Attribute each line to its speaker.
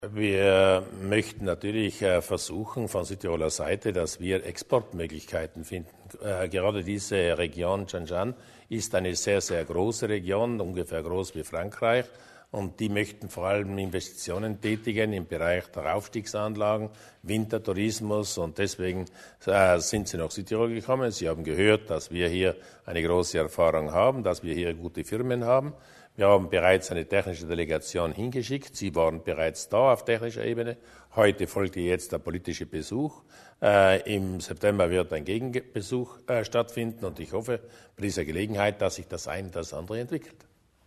Speaker 1: Wir möchten natürlich versuchen von Südtiroler Seite, dass wir Exportmöglichkeiten finden. Gerade diese Region Zhanjiang ist eine sehr, sehr große Region, ungefähr groß wie Frankreich. Und die möchten vor allem Investitionen tätigen im Bereich der Aufstiegsanlagen, Wintertourismus. Und deswegen sind sie nach Südtirol gekommen. Sie haben gehört, dass wir hier eine große Erfahrung haben, dass wir hier gute Firmen haben. Wir haben bereits eine technische Delegation hingeschickt. Sie waren bereits da auf technischer Ebene. Heute folgt jetzt der politische Besuch. Im September wird ein Gegenbesuch stattfinden. Und ich hoffe bei dieser Gelegenheit, dass sich das eine oder das andere entwickelt.